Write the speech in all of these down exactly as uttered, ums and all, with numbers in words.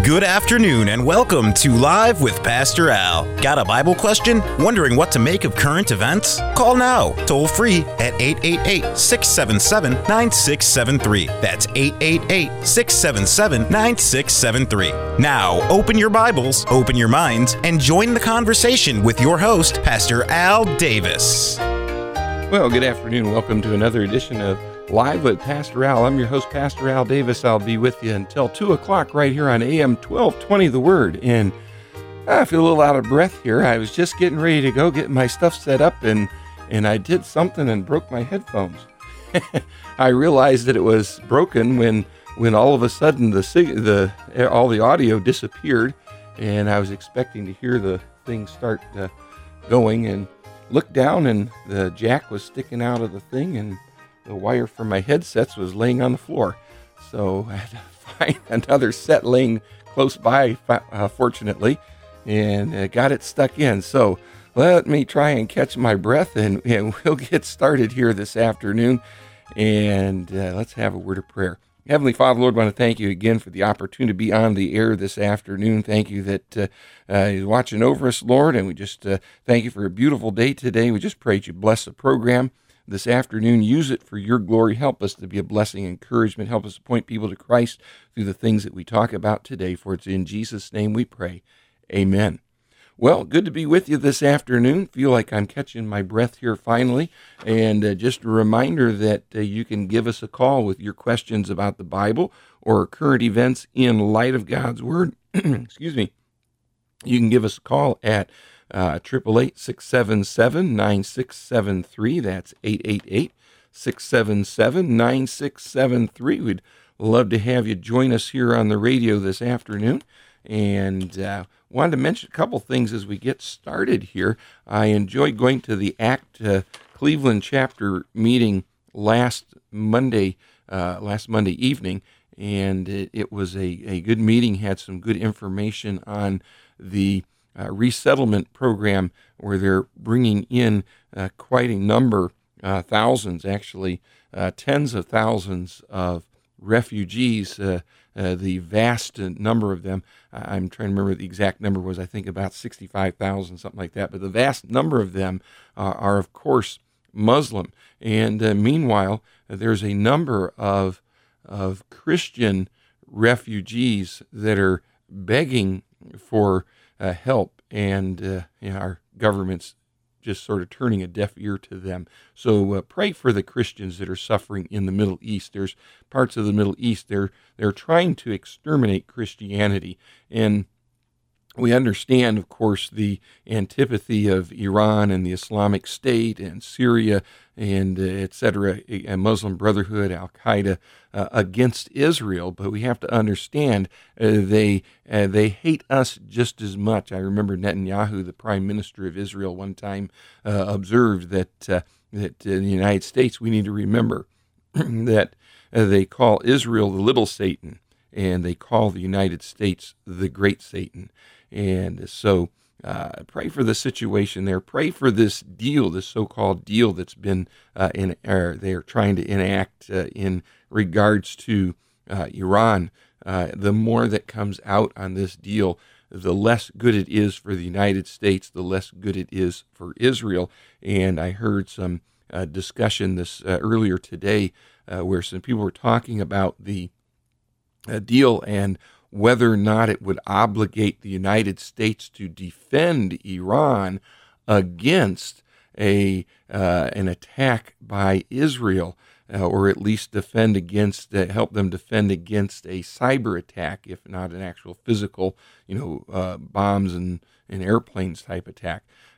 Good afternoon and welcome to Live with Pastor Al. Got a Bible question? Wondering what to make of current events? Call now, toll free at eight eight eight, six seven seven, nine six seven three. That's eight eight eight, six seven seven, nine six seven three. Now, open your Bibles, open your minds, and join the conversation with your host, Pastor Al Davis. Well, good afternoon. Welcome to another edition of Live with Pastor Al. I'm your host, Pastor Al Davis. I'll be with you until two o'clock right here on A M twelve twenty The Word. And I feel a little out of breath here. I was just getting ready to go, getting my stuff set up, and, and I did something and broke my headphones. I realized that it was broken when when all of a sudden the the all the audio disappeared, and I was expecting to hear the thing start uh, going, and looked down, and the jack was sticking out of the thing, and the wire from my headsets was laying on the floor. So I had to find another set laying close by, uh, fortunately, and uh, got it stuck in. So let me try and catch my breath, and, and we'll get started here this afternoon. And uh, let's have a word of prayer. Heavenly Father, Lord, I want to thank you again for the opportunity to be on the air this afternoon. Thank you that uh, uh, you're watching over us, Lord, and we just uh, thank you for a beautiful day today. We just pray that you bless the program this afternoon. Use it for your glory. Help us to be a blessing and encouragement. Help us to point people to Christ through the things that we talk about today. For it's in Jesus' name we pray. Amen. Well, good to be with you this afternoon. Feel like I'm catching my breath here finally. And uh, just a reminder that uh, you can give us a call with your questions about the Bible or current events in light of God's Word. Excuse me. You can give us a call at Uh, eight eight eight, six seven seven, nine six seven three. That's eight eight eight, six seven seven, nine six seven three. We'd love to have you join us here on the radio this afternoon. And uh, wanted to mention a couple things as we get started here. I enjoyed going to the ACT uh, Cleveland chapter meeting last Monday, uh, last Monday evening, and it, it was a, a good meeting. Had some good information on the Uh, resettlement program, where they're bringing in uh, quite a number, uh, thousands actually, uh, tens of thousands of refugees, uh, uh, the vast number of them. I'm trying to remember the exact number was, I think about sixty-five thousand, something like that, but the vast number of them uh, are, of course, Muslim. And uh, meanwhile, uh, there's a number of, of Christian refugees that are begging for Uh, help, and uh, you know, our government's just sort of turning a deaf ear to them. So uh, pray for the Christians that are suffering in the Middle East. There's parts of the Middle East, they're, they're trying to exterminate Christianity, and we understand, of course, the antipathy of Iran and the Islamic State and Syria and uh, et cetera, a Muslim Brotherhood, Al-Qaeda, uh, against Israel. But we have to understand uh, they uh, they hate us just as much. I remember Netanyahu, the Prime Minister of Israel, one time uh, observed that uh, that in the United States we need to remember that uh, they call Israel the little Satan, and they call the United States the great Satan. And so uh, pray for the situation there. Pray for this deal, this so-called deal that's been uh, in, or they are trying to enact uh, in regards to uh, Iran. Uh, the more that comes out on this deal, the less good it is for the United States, the less good it is for Israel. And I heard some uh, discussion this uh, earlier today uh, where some people were talking about the uh, deal and whether or not it would obligate the United States to defend Iran against a uh, an attack by Israel, uh, or at least defend against, uh, help them defend against a cyber attack, if not an actual physical, you know, uh, bombs and, and airplanes type attack.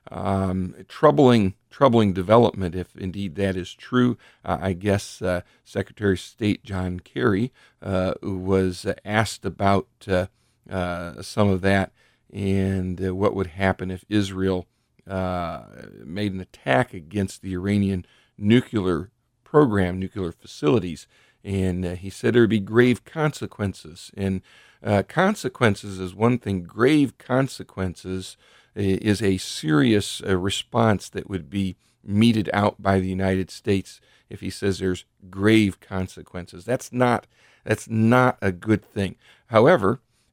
Um, troubling, troubling development, if indeed that is true. Uh, I guess uh, Secretary of State John Kerry uh, was asked about uh, uh, some of that and uh, what would happen if Israel uh, made an attack against the Iranian nuclear program, nuclear facilities. And uh, he said there would be grave consequences. And uh, consequences is one thing. Grave consequences is a serious uh, response that would be meted out by the United States if he says there's grave consequences. That's not that's not a good thing. However,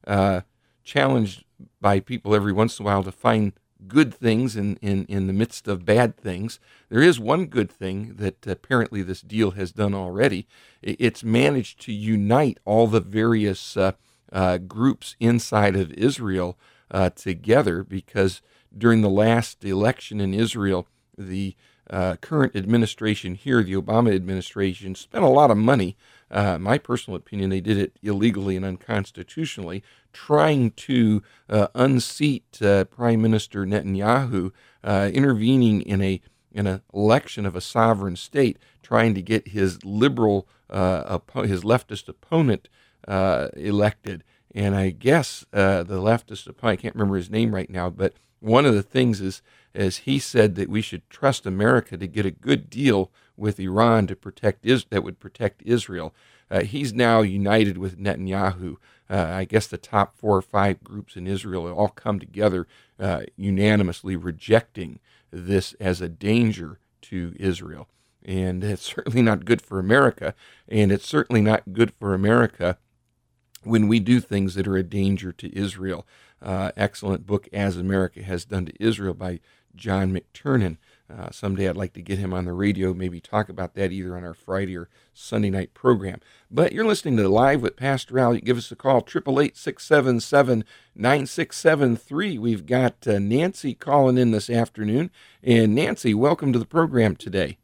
uh, challenged by people every once in a while to find good things in, in, in the midst of bad things. There is one good thing that apparently this deal has done already. It's managed to unite all the various uh, uh, groups inside of Israel uh, together, because during the last election in Israel, the uh, current administration here, the Obama administration, spent a lot of money. Uh, my personal opinion, they did it illegally and unconstitutionally, trying to uh, unseat uh, Prime Minister Netanyahu, uh, intervening in a in an election of a sovereign state, trying to get his liberal, uh, oppo- his leftist opponent uh, elected. And I guess uh, the leftist opponent, I can't remember his name right now, but one of the things is, is he said that we should trust America to get a good deal with Iran to protect is that would protect Israel. Uh, he's now united with Netanyahu. Uh, I guess the top four or five groups in Israel all come together uh, unanimously rejecting this as a danger to Israel. And it's certainly not good for America, and it's certainly not good for America when we do things that are a danger to Israel. Uh, excellent book, As America Has Done to Israel, by John McTernan. Uh, someday I'd like to get him on the radio, maybe talk about that either on our Friday or Sunday night program. But you're listening to Live with Pastor Al. You give us a call, eight eight eight, six seven seven, nine six seven three. We've got uh, Nancy calling in this afternoon. And Nancy, welcome to the program today.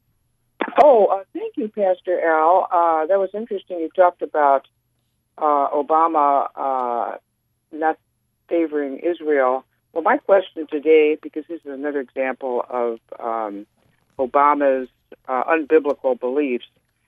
Oh, uh, thank you, Pastor Al. Uh, that was interesting. You talked about uh, Obama uh, not favoring Israel. Well, my question today, because this is another example of um, Obama's uh, unbiblical beliefs,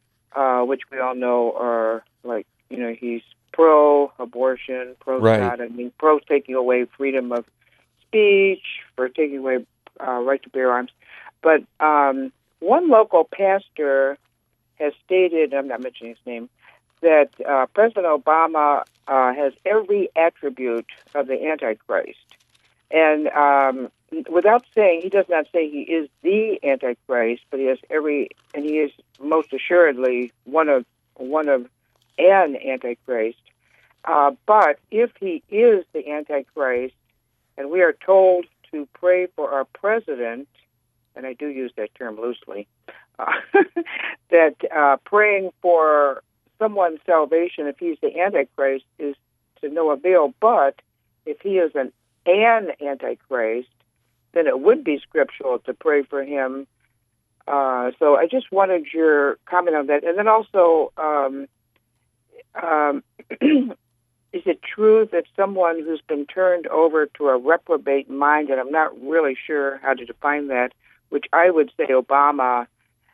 uh, which we all know are like, you know, he's pro-abortion, pro-God, Right. I mean, pro taking away freedom of speech, for taking away uh, right to bear arms. But um, one local pastor has stated, I'm not mentioning his name, that uh, President Obama uh, has every attribute of the Antichrist. And um, without saying, he does not say he is the Antichrist, but he has every, and he is most assuredly one of one of an Antichrist. Uh, but if he is the Antichrist, and we are told to pray for our president, and I do use that term loosely, uh, that uh, praying for someone's salvation, if he's the Antichrist, is to no avail. But if he is an an Antichrist, then it would be scriptural to pray for him. Uh, so I just wanted your comment on that. And then also, um, um, is it true that someone who's been turned over to a reprobate mind, and I'm not really sure how to define that, which I would say Obama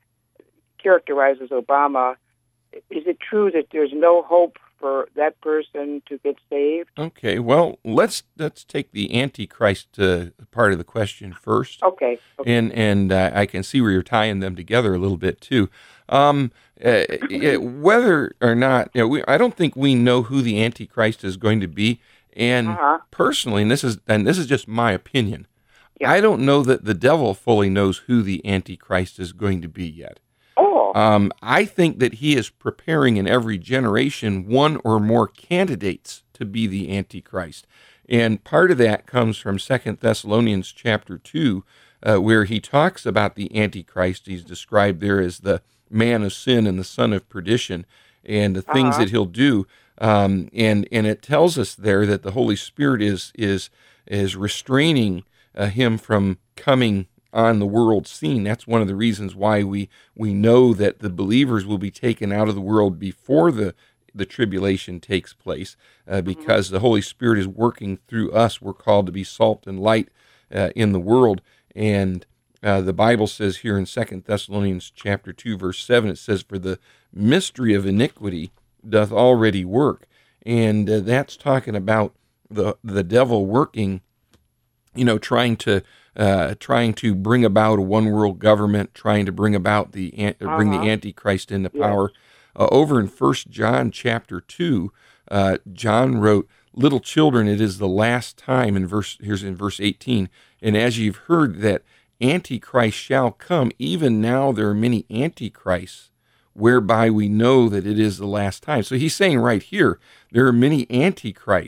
characterizes Obama, is it true that there's no hope for that person to get saved? Okay, well, let's let's take the Antichrist uh, part of the question first. Okay. okay. And and uh, I can see where you're tying them together a little bit too. Um, uh, whether or not, you know, we, I don't think we know who the Antichrist is going to be. And Uh-huh. personally, and this is and this is just my opinion, Yeah. I don't know that the devil fully knows who the Antichrist is going to be yet. Oh. Um, I think that he is preparing in every generation one or more candidates to be the Antichrist. And part of that comes from Second Thessalonians chapter two, uh, where he talks about the Antichrist. He's described there as the man of sin and the son of perdition, and the things Uh-huh. that he'll do. Um, and and it tells us there that the Holy Spirit is is is restraining uh, him from coming on the world scene. That's one of the reasons why we we know that the believers will be taken out of the world before the the tribulation takes place, uh, because mm-hmm. the Holy Spirit is working through us. We're called to be salt and light uh, in the world. And uh, the Bible says here in Second Thessalonians chapter two, verse seven, it says, "For the mystery of iniquity doth already work." And uh, that's talking about the the devil working, you know, trying to uh, trying to bring about a one world government, trying to bring about the uh, bring Uh-huh. the Antichrist into Yes. power. Uh, over in First John chapter two, uh, John wrote, "Little children, it is the last time." In verse here's in verse eighteen, "And as you've heard that Antichrist shall come, even now there are many Antichrists, whereby we know that it is the last time." So he's saying right here, there are many Antichrists.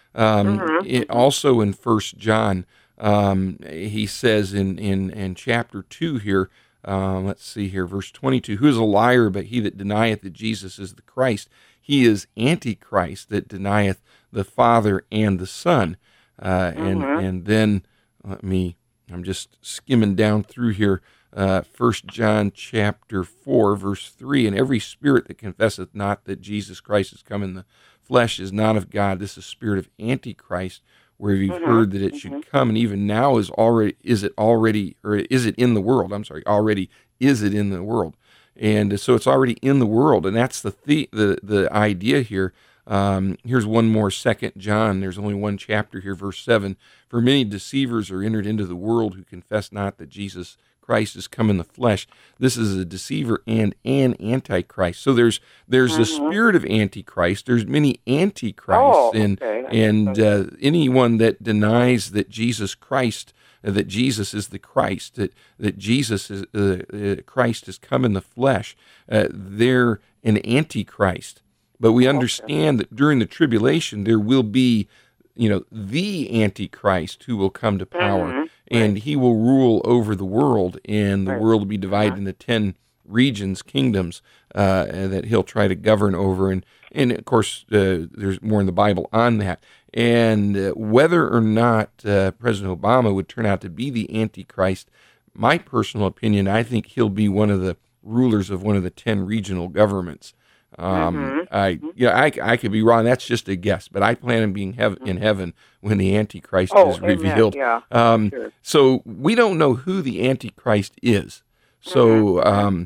Um, Mhm, it, mhm. also in First John, um, he says in, in, in chapter two here, um, let's see here, verse twenty-two, who is a liar but he that denieth that Jesus is the Christ? He is Antichrist that denieth the Father and the Son. Uh, and, Mhm. and then let me, I'm just skimming down through here. Uh, First John chapter four, verse three, and every spirit that confesseth not that Jesus Christ is come in the flesh is not of God. This is spirit of Antichrist, where you've Mhm. heard that it should Mhm. come, and even now is already is it already or is it in the world? I'm sorry, already is it in the world, and so it's already in the world, and that's the the the, the idea here. Um, here's one more, Second John. There's only one chapter here, verse seven. For many deceivers are entered into the world who confess not that Jesus Christ is come in the flesh. This is a deceiver and an antichrist. So there's there's the Mhm. spirit of antichrist. There's many antichrists, Oh, and okay. That makes and sense. uh, anyone that denies that Jesus Christ, uh, that Jesus is the Christ, that that Jesus is uh, uh, Christ has come in the flesh, uh, they're an antichrist. But we Oh, okay. understand that during the tribulation there will be, you know, the Antichrist who will come to power, Mhm. Right. and he will rule over the world, and the Right. world will be divided Uh-huh. into ten regions, kingdoms, uh, that he'll try to govern over. And, and of course, uh, there's more in the Bible on that. And uh, whether or not uh, President Obama would turn out to be the Antichrist, my personal opinion, I think he'll be one of the rulers of one of the ten regional governments. Um, Mhm. I, Mhm. yeah, I, I could be wrong. That's just a guess, but I plan on being heav- in Mhm. heaven when the Antichrist Oh, is amen. revealed. Yeah, for Um, sure. so we don't know who the Antichrist is. Mhm. So Mhm. um,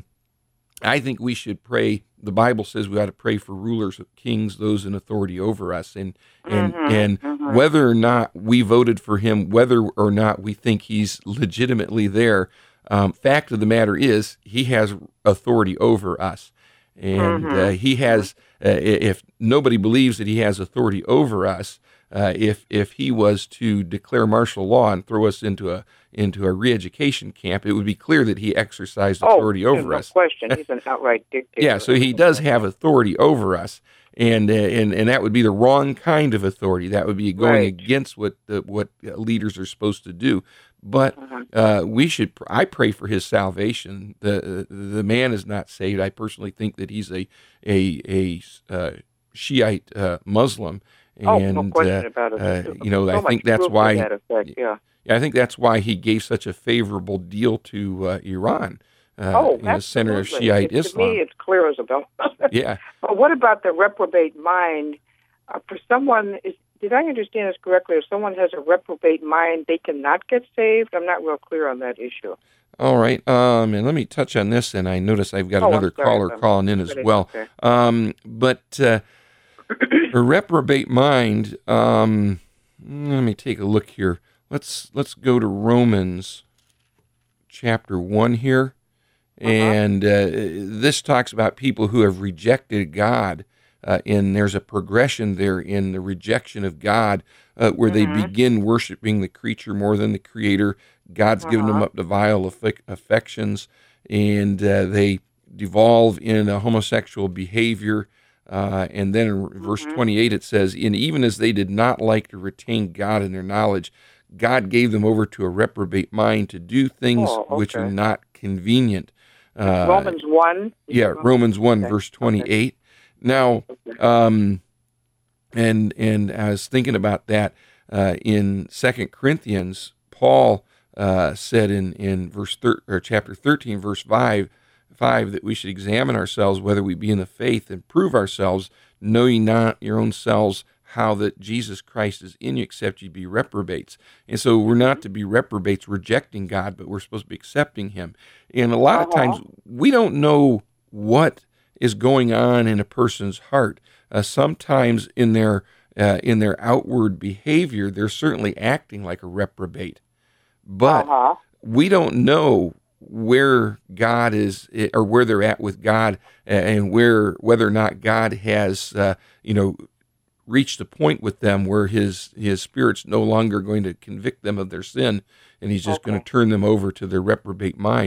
I think we should pray. The Bible says we ought to pray for rulers, kings, those in authority over us, and and Mhm. and Mhm. whether or not we voted for him, whether or not we think he's legitimately there. Um, fact of the matter is, he has authority over us, and uh, Mhm. he Mhm. has. Uh, if nobody believes that he has authority over us, uh, if if he was to declare martial law and throw us into a into a re-education camp, it would be clear that he exercised Oh, authority there's over no us. question. He's an outright Yeah, dictator. so he does have authority over us, and uh, and and that would be the wrong kind of authority. That would be going Right. against what the, what leaders are supposed to do. But Mhm. uh, we should. I pray for his salvation. the The man is not saved. I personally think that he's a a a uh, Shiite uh, Muslim, Oh, no and uh, question about it. uh, There's you know, I so much think that's proof to why. that effect. Yeah. I think that's why he gave such a favorable deal to uh, Iran. Uh, Oh, in the center of absolutely. Shiite It, to me, Islam. it's clear as a bell. Yeah. But what about the reprobate mind? Uh, for someone, is, did I understand this correctly? If someone has a reprobate mind, they cannot get saved? I'm not real clear on that issue. All right. Um, and let me touch on this. And I notice I've got Oh, I'm another sorry. caller If I'm calling in as getting- well. Okay. Um, but uh, a reprobate mind. Um, let me take a look here. Let's let's go to Romans chapter one here, Uh-huh. and uh, this talks about people who have rejected God. Uh, and there's a progression there in the rejection of God, uh, where they Mhm. begin worshiping the creature more than the Creator. God's given them Uh-huh. up to vile affec- affections, and uh, they devolve in a homosexual behavior. Uh, and then in verse Mhm. twenty-eight it says, "And even as they did not like to retain God in their knowledge, God gave them over to a reprobate mind to do things Oh, which are okay. not convenient." Uh, Romans one? yeah, Romans one, Okay. verse Okay. twenty-eight. Now, Okay. um, and and I was thinking about that uh, in Second Corinthians. Paul uh, said in in verse thir- or chapter thirteen, verse five, five that we should examine ourselves whether we be in the faith, and prove ourselves, know ye not your own selves how that Jesus Christ is in you, except ye be reprobates. And so we're not to be reprobates rejecting God, but we're supposed to be accepting him. And a lot of Uh-huh. times we don't know what is going on in a person's heart. Uh, sometimes in their uh, in their outward behavior, they're certainly acting like a reprobate, but Uh-huh. we don't know where God is, or where they're at with God, and where whether or not God has uh, you know reached a point with them where his his spirit's no longer going to convict them of their sin, and he's just going Okay. to turn them over to their reprobate mind.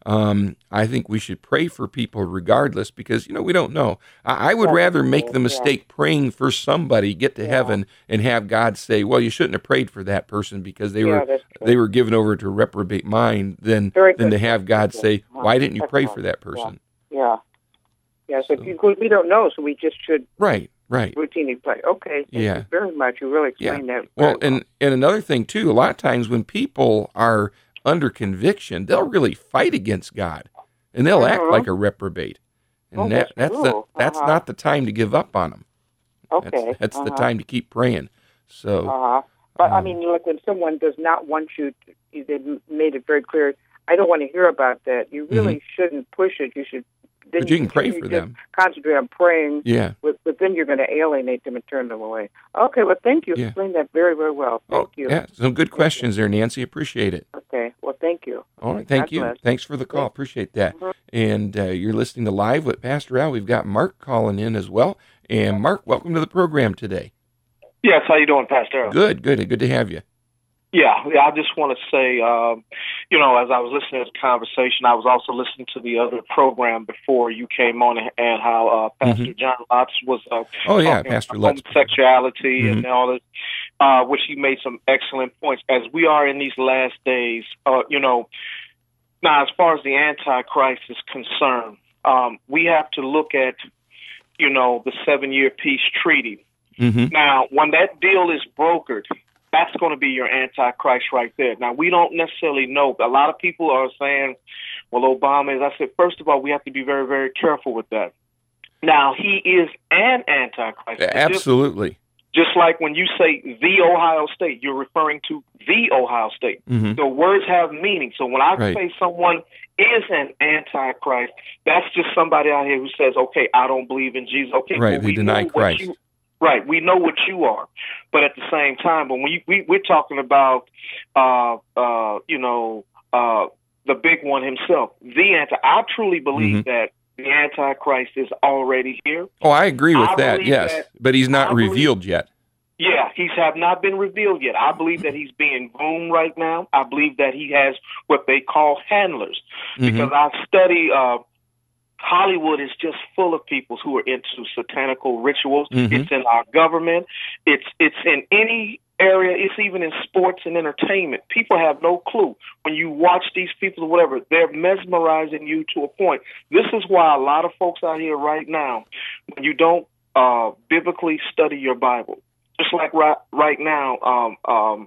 Um, I think we should pray for people regardless because, you know, we don't know. I, I would Yeah, rather make the yeah. mistake praying for somebody, get to Yeah. heaven, and have God say, well, you shouldn't have prayed for that person because they Yeah, were that's true. they were given over to a reprobate mind than, Very than good. to have God That's say, good. Uh-huh. why didn't you pray Excellent. for that person? Yeah. Yeah, so So- because we don't know, so we just should Right, right. routinely play. Okay, thank Yeah. you very much. You really explained that. Well, very and, and another thing, too, a lot of times when people are under conviction, they'll really fight against God, and they'll act Mhm. like a reprobate. And Oh, that, that's that's, the, true. that's Uh-huh. not the time to give up on them. Okay. That's, that's the uh-huh. time to keep praying. So, Uh-huh. But, I um, mean, like when someone does not want you, to, they made it very clear, I don't want to hear about that. You really shouldn't push it. You should then but you can pray continue for to them. concentrate on praying, Yeah. but, but then you're going to alienate them and turn them away. Okay, well, thank you. Yeah. Explained that very, very well. Thank Oh, you. yeah. Some good questions there, Nancy. Appreciate it. Okay, well, thank you. All right. Thank God you. bless. Thanks for the call. Appreciate that. Mhm. And uh, you're listening to Live with Pastor Al. We've got Mark calling in as well. And Mark, welcome to the program today. Yes, how you doing, Pastor? Good, good. Good to have you. Yeah, yeah. I just want to say, um, you know, as I was listening to the conversation, I was also listening to the other program before you came on, and, and how uh, Pastor Mhm. John Lutz was uh, Oh, yeah, talking Pastor about Lutz. homosexuality Mhm. and all this, uh, which he made some excellent points. As we are in these last days, uh, you know, now as far as the Antichrist is concerned, um, we have to look at, you know, the seven-year peace treaty. Mm-hmm. Now, when that deal is brokered, that's going to be your Antichrist right there. Now, we don't necessarily know. A lot of people are saying, well, Obama is. I said, first of all, we have to be very, very careful with that. Now, he is an Antichrist. Just, Absolutely. just like when you say the Ohio State, you're referring to the Ohio State. Mm-hmm. The words have meaning. So when I Right. say someone is an Antichrist, that's just somebody out here who says, okay, I don't believe in Jesus. Okay, Right, well, they we deny know what Christ. you- Right, we know what you are, but at the same time, when we, we we're talking about, uh, uh, you know, uh, the big one himself, the anti. I truly believe Mm-hmm. that the Antichrist is already here. Oh, I agree with I that, believe yes. that- but he's not I believe- revealed yet. Yeah, he's have not been revealed yet. I believe that he's being groomed right now. I believe that he has what they call handlers, because Mhm. I study. Uh, Hollywood is just full of people who are into satanical rituals. Mhm. It's in our government. It's it's in any area. It's even in sports and entertainment. People have no clue. When you watch these people or whatever, they're mesmerizing you to a point. This is why a lot of folks out here right now, when you don't uh, biblically study your Bible, just like right, right now, um, um,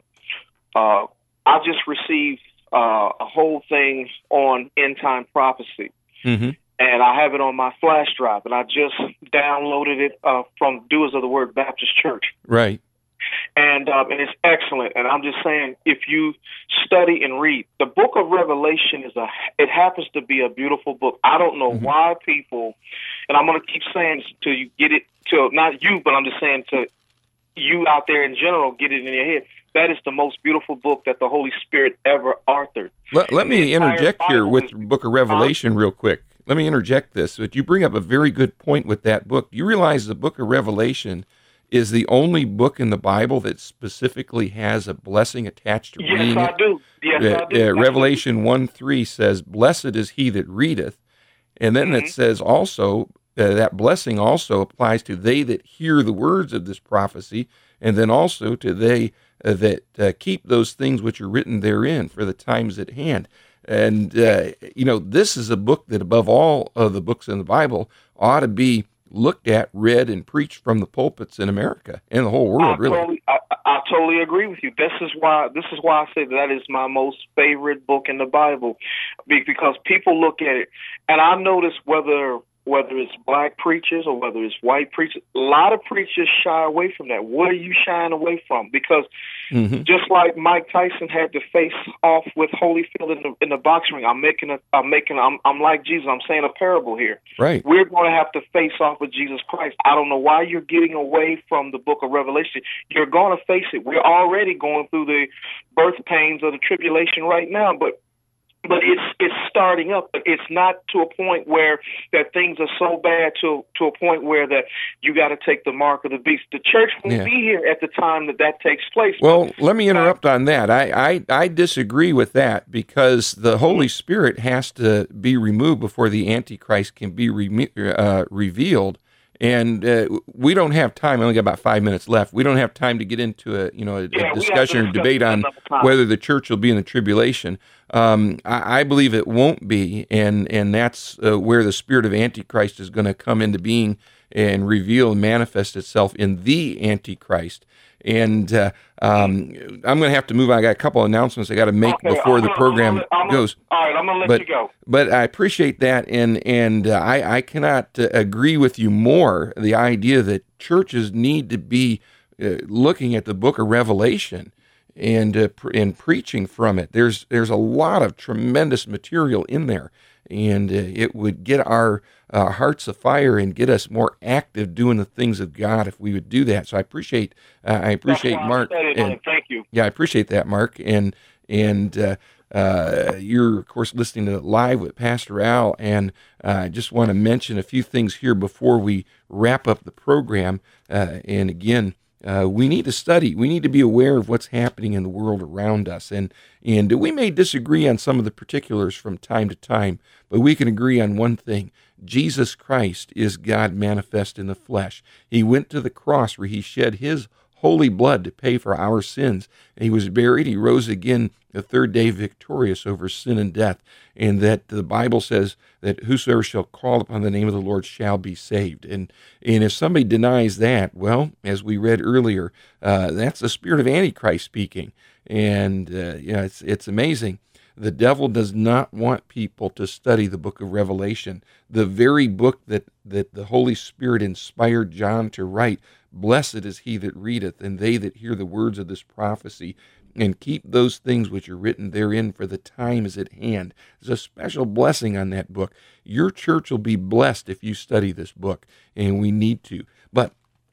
uh, I just received uh, a whole thing on end time prophecy. Mm-hmm. And I have it on my flash drive, and I just downloaded it uh, from Doers of the Word Baptist Church. Right. And um, and it's excellent. And I'm just saying, if you study and read, the book of Revelation is a, it happens to be a beautiful book. I don't know Mm-hmm. why people, and I'm going to keep saying this until you get it, to not you, but I'm just saying to you out there in general, get it in your head. That is the most beautiful book that the Holy Spirit ever authored. Let, let me The entire interject here Bible with is- the Book of Revelation real quick. Let me interject this. But you bring up a very good point with that book. You realize the Book of Revelation is the only book in the Bible that specifically has a blessing attached to Yes, reading I it. do. Yes, Uh, I do. uh, That's Revelation one three says, "Blessed is he that readeth," and then Mhm. it says also uh, that blessing also applies to they that hear the words of this prophecy, and then also to they uh, that uh, keep those things which are written therein, for the times at hand. And uh, you know, this is a book that, above all of the books in the Bible, ought to be looked at, read, and preached from the pulpits in America and the whole world, I really. Totally, I, I totally agree with you. This is why this is why I say that is my most favorite book in the Bible, Be- because people look at it, and I notice whether whether it's black preachers or whether it's white preachers, a lot of preachers shy away from that. What are you shying away from? Because Mm-hmm. just like Mike Tyson had to face off with Holyfield in the in the boxing ring, I'm making a, I'm making, I'm, I'm like Jesus. I'm saying a parable here. Right. We're going to have to face off with Jesus Christ. I don't know why you're getting away from the book of Revelation. You're going to face it. We're already going through the birth pains of the tribulation right now, but but it's it's starting up. But it's not to a point where that things are so bad to to a point where that you got to take the mark of the beast. The church won't Yeah. be here at the time that that takes place. Well, let me interrupt on that. I, I, I disagree with that because the Holy Spirit has to be removed before the Antichrist can be re- uh, revealed. And uh, we don't have time. I only got about five minutes left. We don't have time to get into a you know a, Yeah, a we have to discussion or discuss debate that on another time. whether the church will be in the tribulation. Um, I, I believe it won't be, and and that's uh, where the spirit of Antichrist is going to come into being and reveal and manifest itself in the Antichrist. And uh, um, I'm going to have to move on. I got a couple of announcements I got to make Okay, before I'm the gonna- program I'm gonna- I'm gonna- goes. All right, I'm going to let But you go. but I appreciate that, and and uh, I I cannot uh, agree with you more. The idea that churches need to be uh, looking at the Book of Revelation and uh, pre- and preaching from it. There's there's a lot of tremendous material in there, and uh, it would get our uh, hearts afire and get us more active doing the things of God if we would do that. So I appreciate uh, I appreciate That's why I'm Mark. studying and- on it. Thank you. yeah, I appreciate that, Mark. And and uh, uh, you're of course listening to Live with Pastor Al, and uh, I just want to mention a few things here before we wrap up the program. Uh, and again, uh, we need to study. We need to be aware of what's happening in the world around us, and and we may disagree on some of the particulars from time to time, but we can agree on one thing. Jesus Christ is God manifest in the flesh. He went to the cross where he shed his holy blood to pay for our sins. And he was buried. He rose again the third day victorious over sin and death. And that the Bible says that whosoever shall call upon the name of the Lord shall be saved. And and if somebody denies that, well, as we read earlier, uh, that's the spirit of Antichrist speaking. And uh, you know, it's it's amazing. The devil does not want people to study the book of Revelation, the very book that, that the Holy Spirit inspired John to write. Blessed is he that readeth, and they that hear the words of this prophecy, and keep those things which are written therein, for the time is at hand. There's a special blessing on that book. Your church will be blessed if you study this book, and we need to. But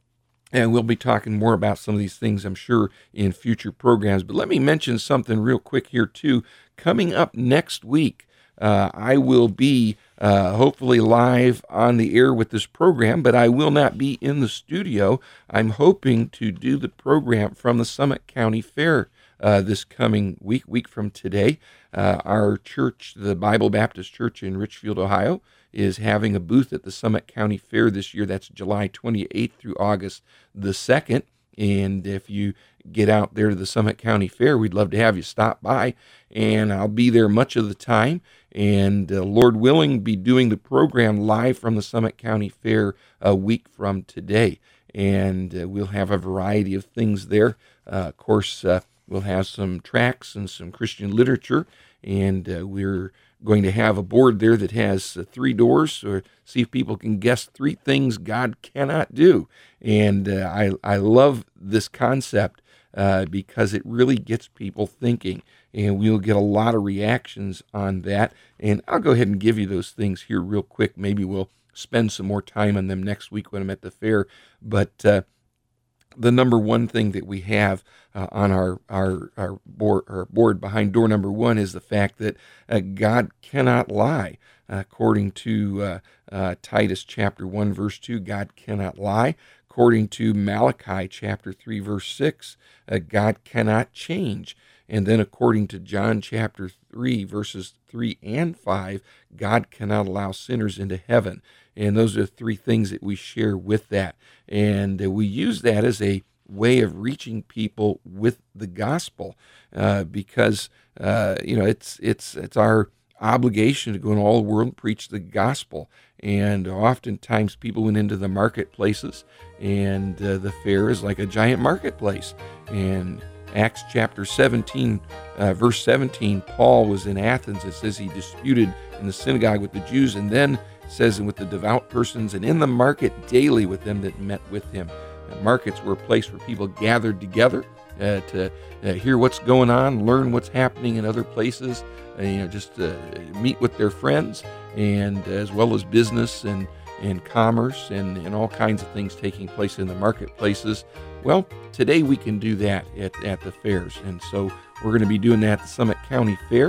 and we'll be talking more about some of these things, I'm sure, in future programs. But let me mention something real quick here, too. Coming up next week, uh, I will be uh, hopefully live on the air with this program, but I will not be in the studio. I'm hoping to do the program from the Summit County Fair uh, this coming week, week from today. Uh, our church, the Bible Baptist Church in Richfield, Ohio, is having a booth at the Summit County Fair this year. That's July twenty-eighth through August the second. And if you get out there to the Summit County Fair, we'd love to have you stop by. And I'll be there much of the time. And uh, Lord willing, be doing the program live from the Summit County Fair a week from today. And uh, we'll have a variety of things there. Uh, of course, uh, we'll have some tracts and some Christian literature. And uh, we're going to have a board there that has uh, three doors, or see if people can guess three things God cannot do. And uh, I, I love this concept uh, because it really gets people thinking, and we'll get a lot of reactions on that. And I'll go ahead and give you those things here real quick. Maybe we'll spend some more time on them next week when I'm at the fair. But uh, the number one thing that we have uh, on our our our board, our board behind door number one is the fact that uh, God cannot lie. Uh, according to uh, uh, Titus chapter one verse two, God cannot lie. According to Malachi chapter three verse six, uh, God cannot change. And then according to John chapter three verses three and five, God cannot allow sinners into heaven. And those are three things that we share with that. And uh, we use that as a way of reaching people with the gospel uh, because, uh, you know, it's it's it's our obligation to go in all the world and preach the gospel. And oftentimes people went into the marketplaces, and uh, the fair is like a giant marketplace. And Acts chapter seventeen, uh, verse seventeen, Paul was in Athens. It says he disputed in the synagogue with the Jews, and then says, and with the devout persons, and in the market daily with them that met with him. And markets were a place where people gathered together uh, to uh, hear what's going on, learn what's happening in other places, uh, you know, just uh, meet with their friends, and uh, as well as business and, and commerce and, and all kinds of things taking place in the marketplaces. Well, today we can do that at, at the fairs. And so we're going to be doing that at the Summit County Fair.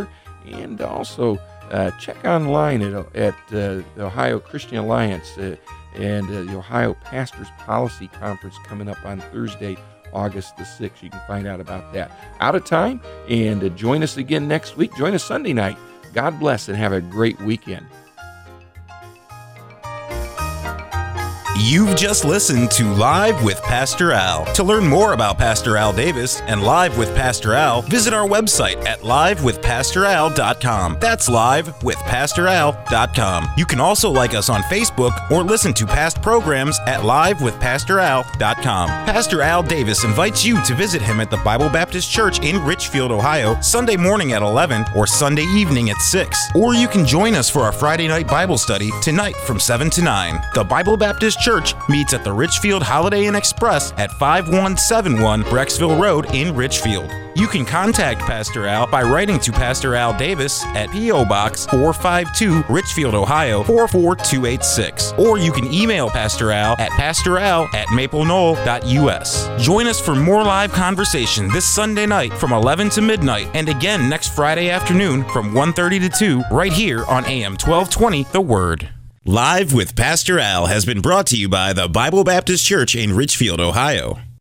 And also uh, check online at, at uh, the Ohio Christian Alliance uh, and uh, the Ohio Pastors Policy Conference coming up on Thursday, August the sixth. You can find out about that. Out of time, and uh, join us again next week. Join us Sunday night. God bless and have a great weekend. You've just listened to Live with Pastor Al. To learn more about Pastor Al Davis and Live with Pastor Al, visit our website at live with pastor al dot com. That's live with pastor al dot com. You can also like us on Facebook or listen to past programs at live with pastor al dot com. Pastor Al Davis invites you to visit him at the Bible Baptist Church in Richfield, Ohio, Sunday morning at eleven or Sunday evening at six. Or you can join us for our Friday night Bible study tonight from seven to nine. The Bible Baptist Church meets at the Richfield Holiday Inn Express at five one seven one Brecksville Road in Richfield. You can contact Pastor Al by writing to Pastor Al Davis at P O Box four five two, Richfield, Ohio four four two eight six. Or you can email Pastor Al at pastoral at maple knoll dot u s. Join us for more live conversation this Sunday night from eleven to midnight, and again next Friday afternoon from one thirty to two, right here on A M twelve twenty The Word. Live with Pastor Al has been brought to you by the Bible Baptist Church in Richfield, Ohio.